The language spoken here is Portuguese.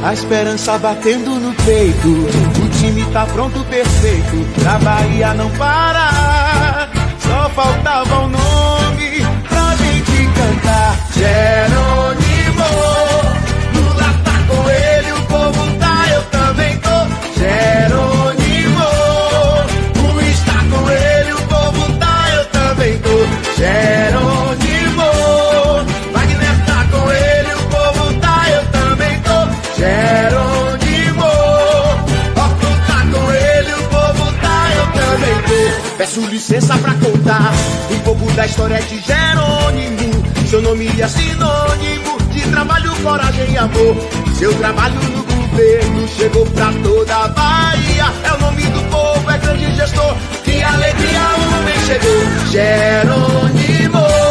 A esperança batendo no peito, o time tá pronto, perfeito, pra Bahia não parar. Só faltava um nome pra gente cantar. Jerônimo, Lula tá com ele, o povo tá, eu também tô. Jerônimo, Luiz tá com ele, o povo tá, eu também tô. Jerônimo, Wagner tá com ele, o povo tá, eu também tô. Jerônimo, Otto tá com ele, o povo tá, eu também tô. Peço licença pra contar um pouco da história de Jerônimo. Seu nome é sinônimo de trabalho, coragem e amor. Seu trabalho no governo chegou pra toda a Bahia. É o nome do povo, é grande gestor. Que alegria o homem chegou. Jerônimo.